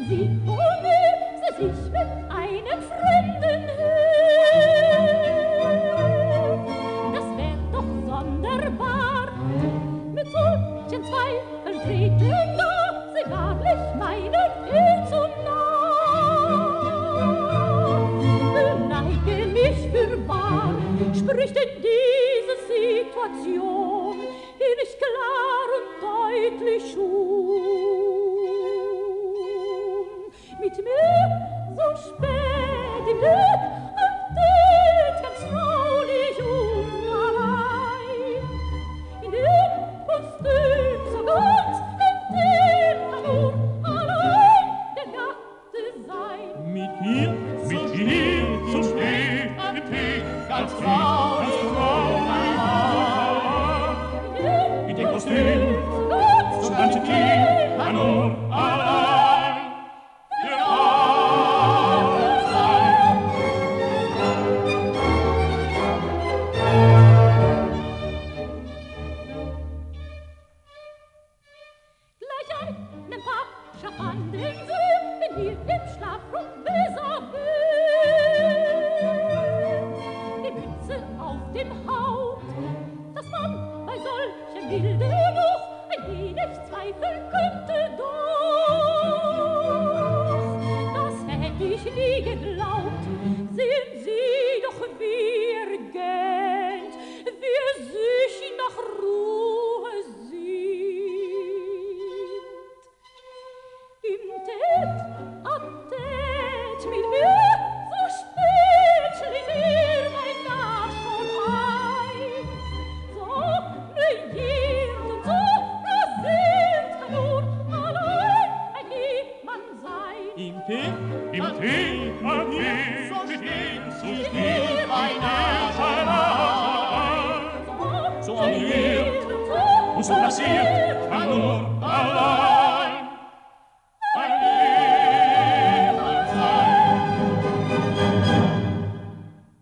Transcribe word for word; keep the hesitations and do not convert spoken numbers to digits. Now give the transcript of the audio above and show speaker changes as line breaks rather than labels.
sie womit sie sich mit einem Fremden hört. Das wär doch sonderbar, mit solchen Zweifeln treten da sie wahrlich meinen viel zu nah. Beneige mich für wahr, spricht in diese Situation hier nicht klar und deutlich schon. Mit mir so spät im Glück und dit ganz traulich und allein. In dem Kostüm so ganz, in dem nur allein der Gatte sein.
Mit ihr, mit ihr so spät im Glück ganz traulich und allein. In dem Kostüm so ganz in dir nur allein. Der Gatte sein.
Gleich einen Pascha fanden sie, wenn hier im Schlafrock vis-à-vis. Die Mütze auf dem Haupt, dass man bei solchem Bilde noch ein wenig zweifeln könnte doch. Das hätt ich nie geglaubt, sehen Sie doch, wie er gähnt, wie er sich nach Ruhe sehnt. Im Tête-à-Tête mit mir, so spät schlief er beinah schon ein. So begiert und so rasiert kann nur allein ein Ehemann sein.
Im Tee, im Tee, am Tee, so steht, so steht beinahe schon ein. So amüsiert und so rasiert kann nur allein